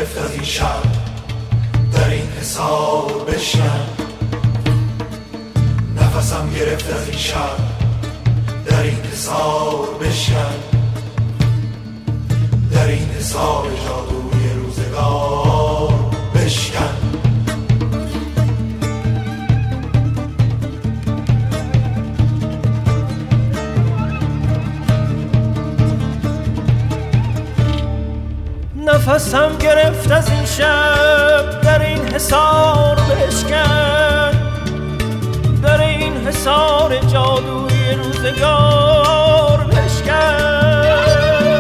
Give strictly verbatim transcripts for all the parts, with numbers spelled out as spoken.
گرفت از این شب در این حصار بشکن، نفسم گرفت از این شب در این حصار بشکن، در این حصار جادوی روزگار بشکن. نفسم گرفت از این شب در این حصار بشکن، در این حصار جادوی روزگار بشکن.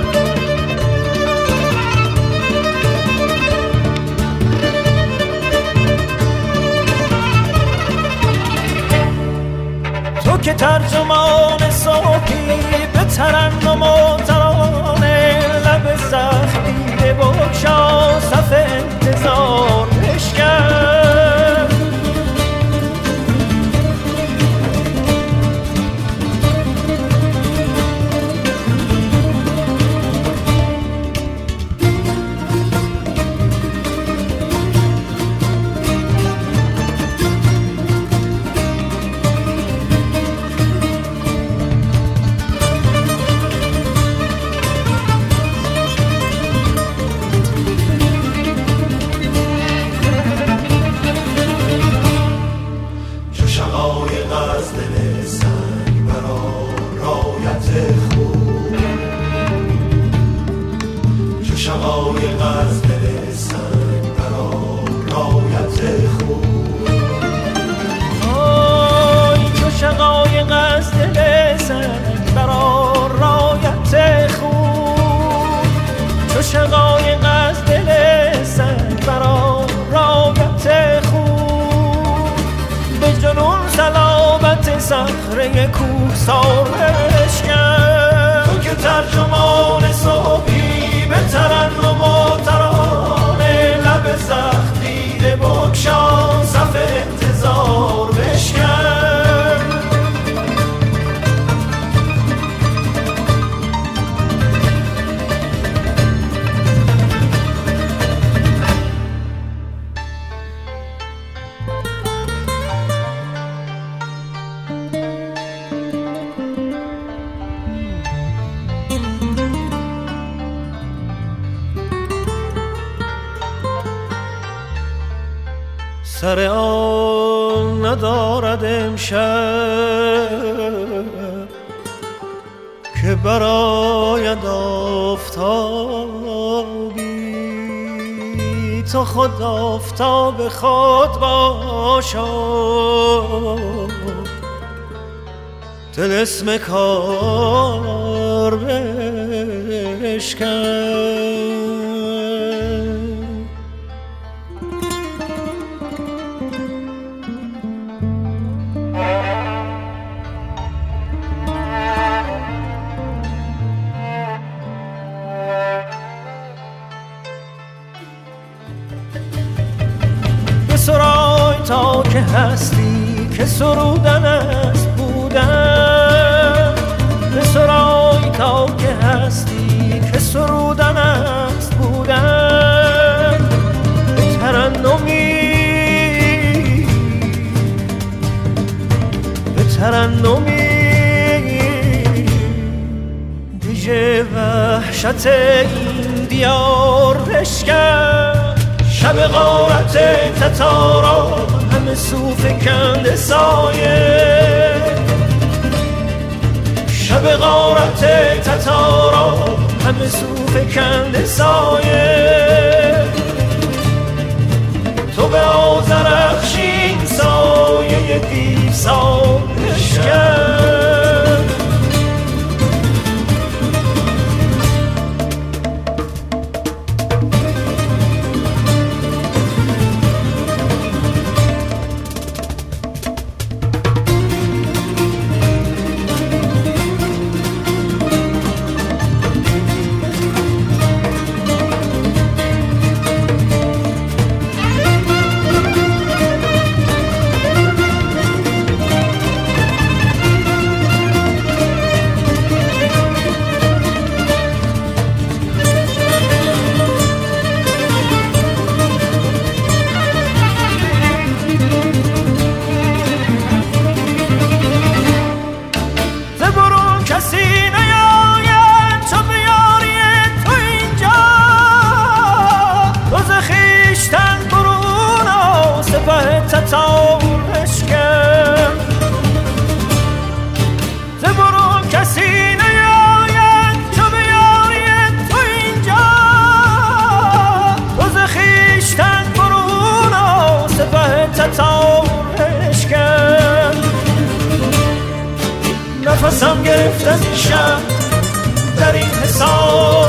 تو که ترجمان صوفی به ترنم و ترانه، لب زخمی بگشا صف انتظار بشکن. شقایق از دل سنگ برا رایت خون، به جنون صلابت صخره کوهسار بشکن. تو که ترجمان صبحی به ترنم و ترانه، لب زخم دیده بگشا صف انتظار بشکن. سر آن ندارد امشب که براید آفتابی، تو خود آفتاب خود باشا، طلسم کار بشکن. سرای تا که هستی که سرودن است بودن، به سرای تا که هستی که سرودن است بودن. به ترنمی به ترنمی دیژه وحشت این دیار بشکن. شب غارت تتارا همه صوف کند سایه، شب غارت تتارا همه صوف کند سایه. تو به آذرخشین سایه دیوسان بشکن. گرفت از این شهر در این حساب